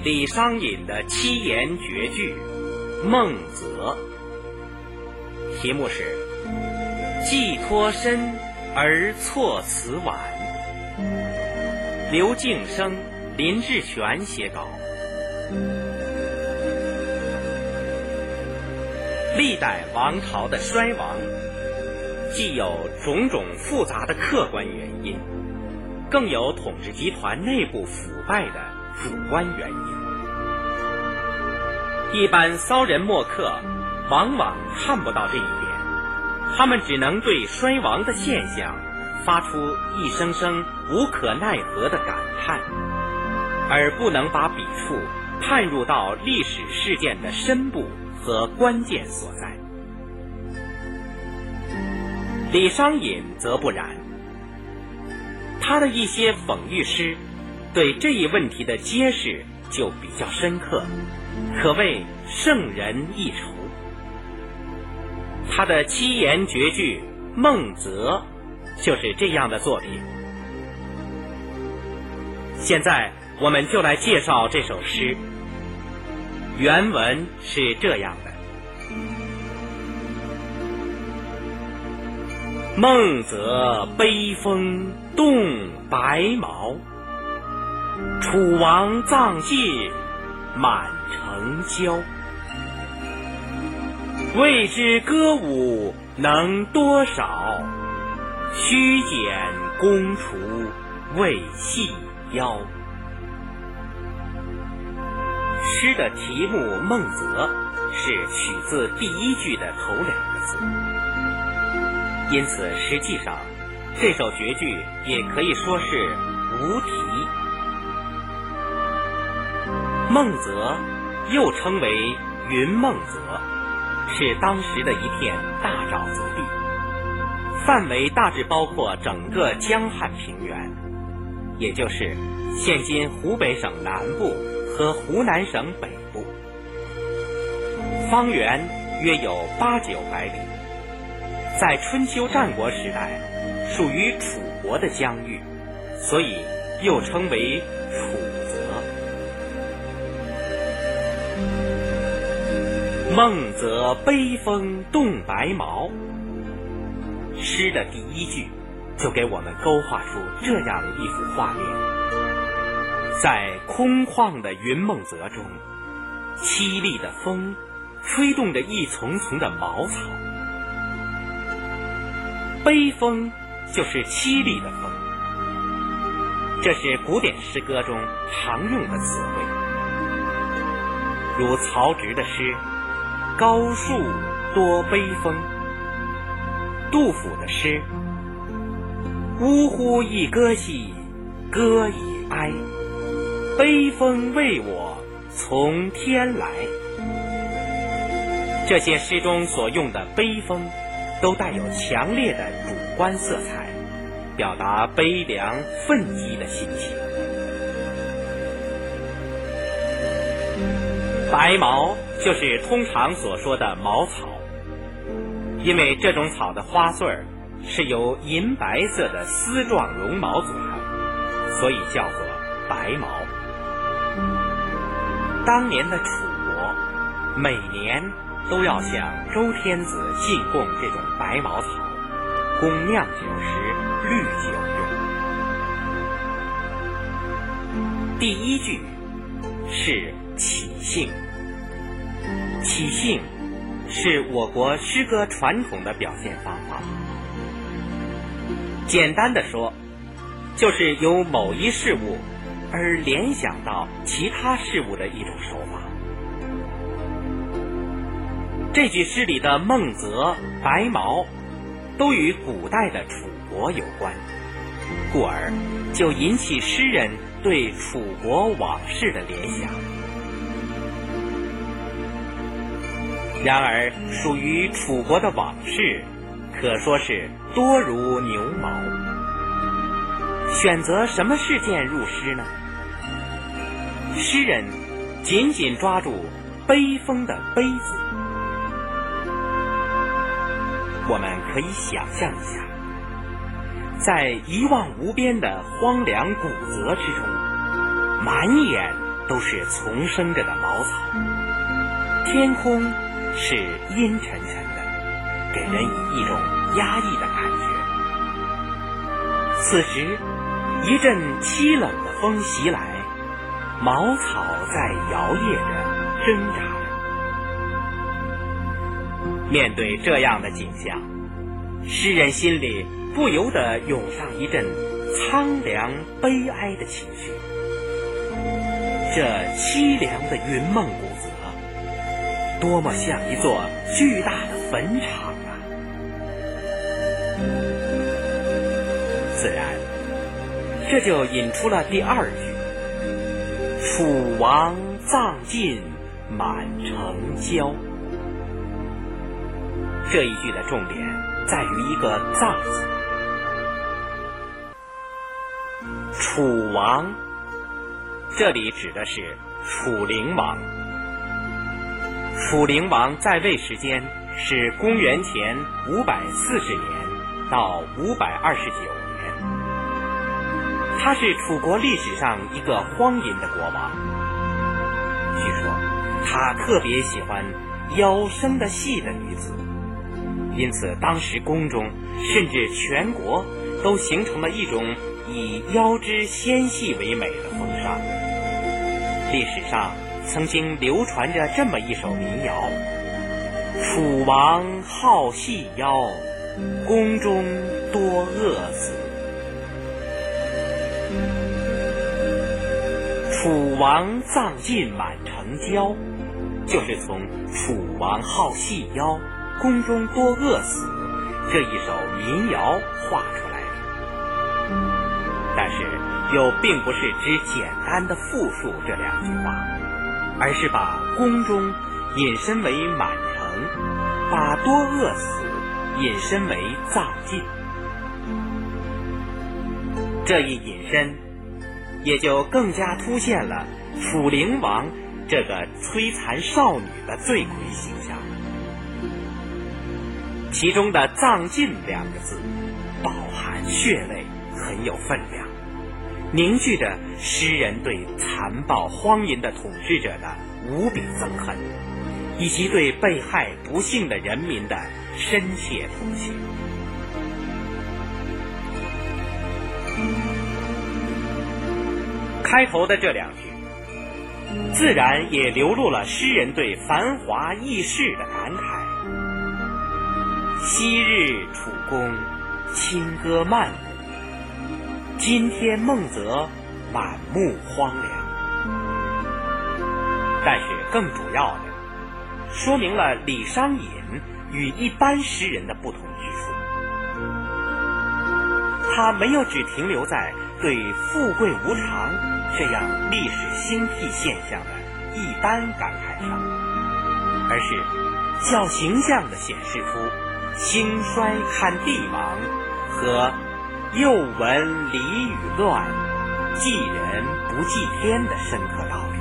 李商隐的七言绝句《孟泽》，题目是寄托身而措辞婉，刘敬生、林志全写稿。历代王朝的衰亡，既有种种复杂的客观原因，更有统治集团内部腐败的主观原因。一般骚人墨客往往看不到这一点，他们只能对衰亡的现象发出一声声无可奈何的感叹，而不能把笔触探入到历史事件的深部和关键所在。李商隐则不然，他的一些讽喻诗对这一问题的揭示就比较深刻，可谓胜人一筹。他的七言绝句《孟泽》就是这样的作品。现在我们就来介绍这首诗。原文是这样的：孟泽悲风动白毛，楚王葬谢满城郊。未知歌舞能多少，须剪公除未细腰。诗的题目《孟泽》是取自第一句的头两个字，因此实际上这首绝句也可以说是无题。孟泽又称为云梦泽，是当时的一片大沼泽地，范围大致包括整个江汉平原，也就是现今湖北省南部和湖南省北部，方圆约有800-900里，在春秋战国时代属于楚国的疆域，所以又称为楚泽。孟泽悲风动白毛，诗的第一句就给我们勾画出这样一幅画面。在空旷的云梦泽中，凄厉的风吹动着一丛丛的茅草。悲风就是凄厉的风，这是古典诗歌中常用的词汇，如曹植的诗高树多悲风，杜甫的诗呜呼一歌兮歌以哀，悲风为我从天来。这些诗中所用的悲风都带有强烈的主观色彩，表达悲凉愤激的心情。白毛就是通常所说的茅草，因为这种草的花穗是由银白色的丝状绒毛组成，所以叫做白毛。当年的楚国每年都要向周天子进贡这种白毛草，供酿酒时滤酒用。第一句是起兴，起兴是我国诗歌传统的表现方法。简单的说，就是由某一事物而联想到其他事物的一种手法。这句诗里的孟泽、白毛都与古代的楚国有关，故而就引起诗人对楚国往事的联想。然而属于楚国的往事可说是多如牛毛。选择什么事件入诗呢？诗人紧紧抓住悲风的悲字。我们可以想象一下，在一望无边的荒凉古泽之中，满眼都是丛生着的茅草，天空是阴沉沉的，给人以一种压抑的感觉。此时，一阵凄冷的风袭来，茅草在摇曳着，挣扎着。面对这样的景象，诗人心里不由得涌上一阵苍凉悲哀的情绪。这凄凉的云梦谷泽，多么像一座巨大的坟场啊！自然，这就引出了第二句：楚王葬尽满城郊。这一句的重点在于一个葬字。楚王，这里指的是楚灵王。楚灵王在位时间是公元前540年到529年，他是楚国历史上一个荒淫的国王。据说他特别喜欢腰生得细的女子，因此当时宫中甚至全国都形成了一种以腰肢纤细为美的风尚。历史上曾经流传着这么一首民谣：楚王好细腰，宫中多饿死。楚王葬尽满城郊，就是从楚王好细腰，宫中多饿死这一首民谣画出来的。但是又并不是只简单的复述这两句话，而是把宫中引申为满城，把多饿死引申为葬尽。这一引申也就更加凸显了楚灵王这个摧残少女的罪魁形象。其中的葬尽两个字饱含血味，很有分量，凝聚着诗人对残暴荒淫的统治者的无比憎恨，以及对被害不幸的人民的深切同情。开头的这两句自然也流露了诗人对繁华易逝的感慨。昔日楚宫清歌曼舞，今天梦泽满目荒凉。但是更主要的，说明了李商隐与一般诗人的不同之处。他没有只停留在对富贵无常这样历史兴替现象的一般感慨上，而是较形象地显示出兴衰看帝王和又闻礼与乱，祭人不祭天的深刻道理。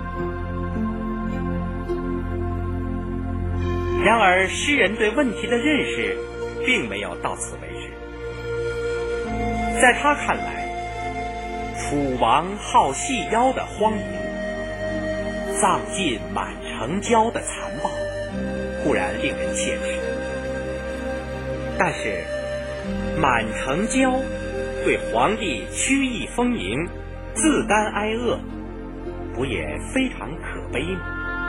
然而诗人对问题的认识并没有到此为止。在他看来，楚王好细腰的荒淫，葬尽满城郊的残暴，固然令人切齿，但是满城郊对皇帝曲意丰盈，自甘挨饿，不也非常可悲吗？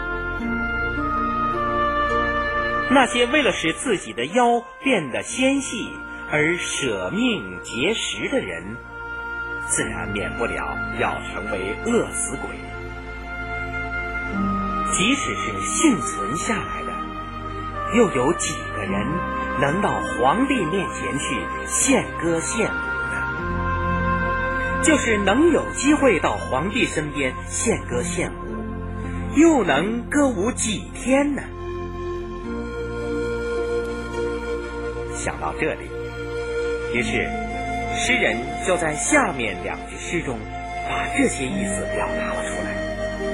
那些为了使自己的腰变得纤细而舍命节食的人，自然免不了要成为饿死鬼。即使是幸存下来的，又有几个人能到皇帝面前去献歌献舞呢？就是能有机会到皇帝身边献歌献舞，又能歌舞几天呢？想到这里，于是诗人就在下面两句诗中把这些意思表达了出来。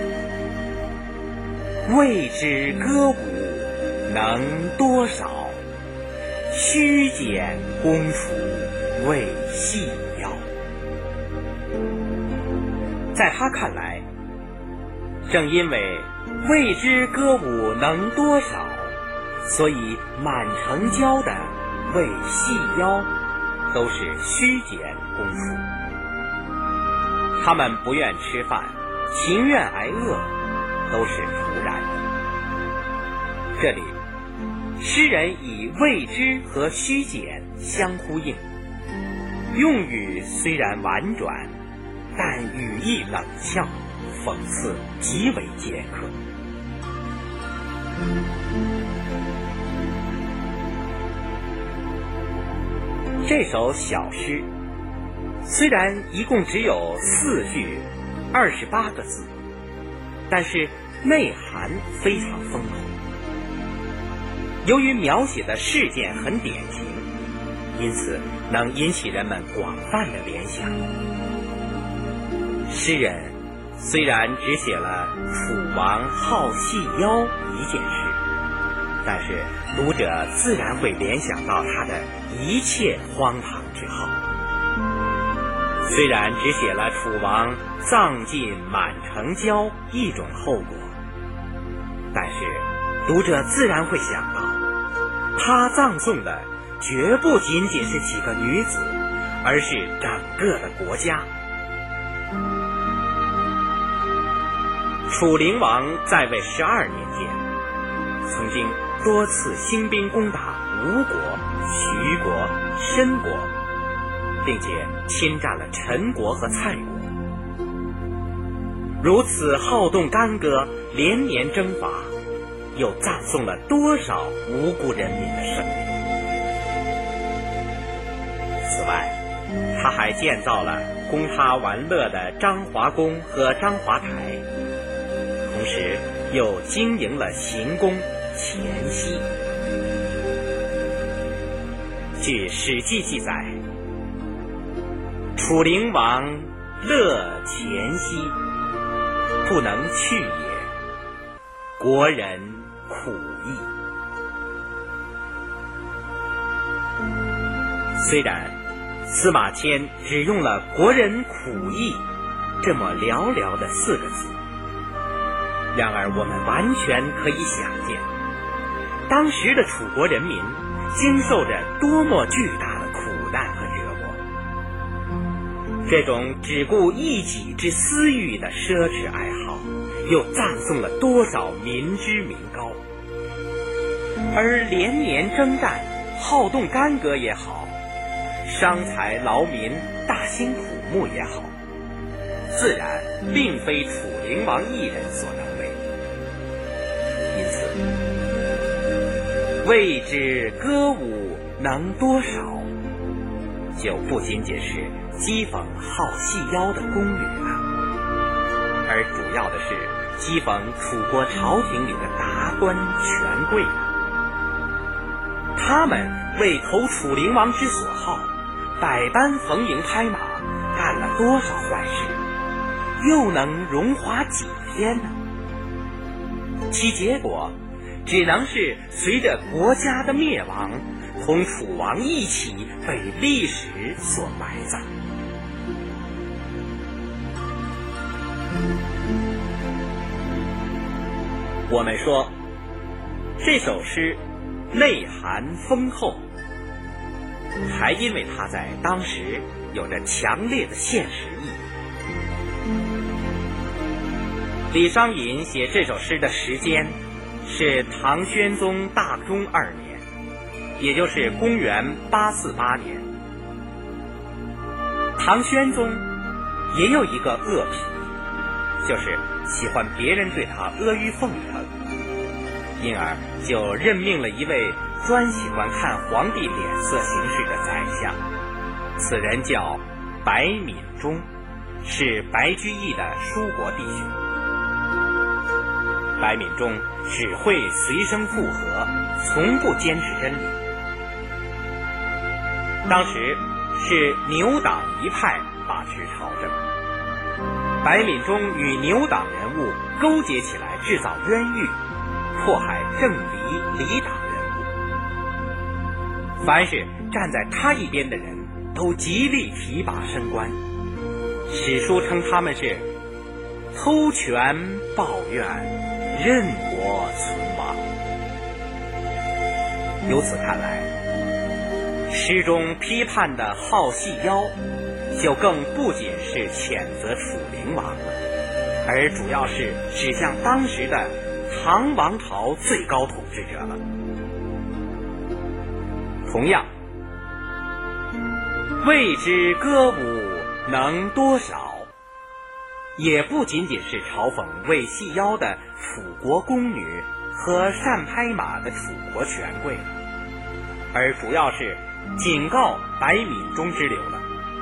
未知歌舞能多少，须减公除为细腰。在他看来， 正因为未知歌舞能多少，所以满城郊的为细腰都是虚简功夫。他们不愿吃饭，情愿挨饿，都是徒然的。这里诗人以未知和虚简相呼应，用语虽然婉转，但语意冷峭，讽刺极为尖刻。这首小诗虽然一共只有4句28个字，但是内涵非常丰厚。由于描写的事件很典型，因此能引起人们广泛的联想。诗人虽然只写了楚王好细腰一件事，但是读者自然会联想到他的一切荒唐之后。虽然只写了楚王葬尽满城郊一种后果，但是读者自然会想到，他葬送的绝不仅仅是几个女子，而是整个的国家。楚灵王在位12年间，曾经多次兴兵攻打吴国、徐国、申国，并且侵占了陈国和蔡国。如此好动干戈，连年征伐，又葬送了多少无辜人民的生命。此外，他还建造了供他玩乐的章华宫和章华台，同时又经营了行宫钱溪。据《史记》记载，楚灵王乐钱溪，不能去也，国人苦役。虽然司马迁只用了国人苦役这么寥寥的4个字，然而我们完全可以想见，当时的楚国人民经受着多么巨大的苦难和折磨。这种只顾一己之私欲的奢侈爱好，又葬送了多少民脂民膏。而连年征战，好动干戈也好，伤财劳民，大兴土木也好，自然并非楚灵王一人所能为。因此，未知歌舞能多少，就不仅仅是讥讽好细腰的宫女了，而主要的是讥讽楚国朝廷里的达官权贵了。他们为投楚灵王之所好，百般逢迎拍马，干了多少坏事，又能荣华几天呢？其结果只能是随着国家的灭亡，同楚王一起被历史所埋葬。我们说这首诗内涵丰厚，还因为它在当时有着强烈的现实意义。李商隐写这首诗的时间是唐宣宗大中2年，也就是公元848年。唐宣宗也有一个恶癖，就是喜欢别人对他阿谀奉承，因而就任命了一位专喜欢看皇帝脸色行事的宰相，此人叫白敏中，是白居易的叔伯弟兄。白敏中只会随声附和，从不坚持真理。当时是牛党一派把持朝政，白敏中与牛党人物勾结起来，制造冤狱，迫害郑李党人物。凡是站在他一边的人都极力提拔升官，史书称他们是偷权抱怨，任我存亡。由此看来，诗中批判的好细腰，就更不仅是谴责楚灵王了，而主要是指向当时的唐王朝最高统治者了。同样，未知歌舞能多少，也不仅仅是嘲讽为细腰的楚国宫女和善拍马的楚国权贵了，而主要是警告百闽中之流了。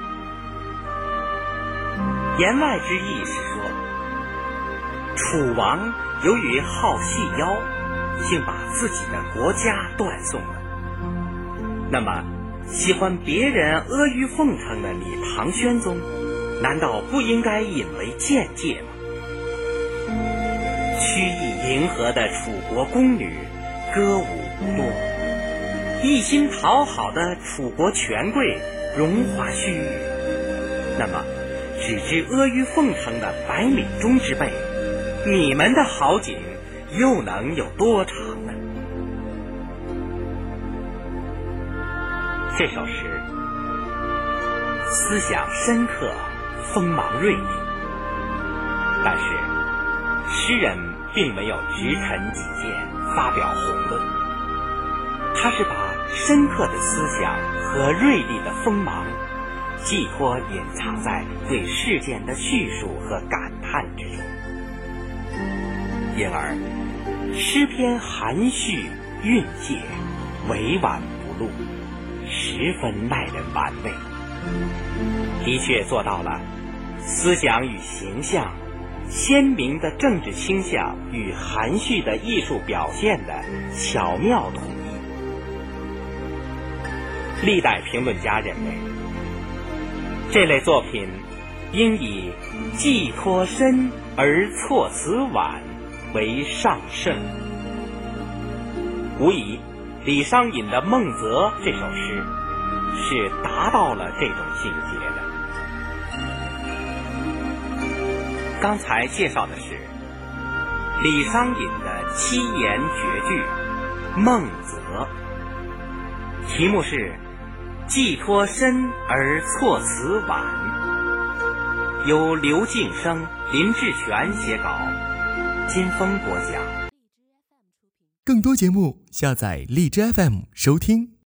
言外之意是说，楚王由于好细腰，竟把自己的国家断送了。那么喜欢别人阿谀奉承的你唐玄宗，难道不应该引为鉴戒吗？曲意迎合的楚国宫女歌舞不多，一心讨好的楚国权贵荣华虚誉，那么只知阿谀奉承的百闽中之辈，你们的好景又能有多长呢？这首诗思想深刻，锋芒锐利，但是诗人并没有直陈己见，发表宏论，他是把深刻的思想和锐利的锋芒寄托隐藏在对事件的叙述和感叹之中，因而诗篇含蓄蕴藉，委婉不露，十分耐人玩味，的确做到了思想与形象、鲜明的政治倾向与含蓄的艺术表现的巧妙统一。历代评论家认为，这类作品应以寄托深而措辞婉为上乘。无疑，李商隐的《孟泽》这首诗是达到了这种境界的。刚才介绍的是李商隐的7言绝句《孟泽》，题目是寄托深而措辞婉，由刘敬生、林志全写稿，金峰播讲。 更多节目下载荔枝 FM 收听。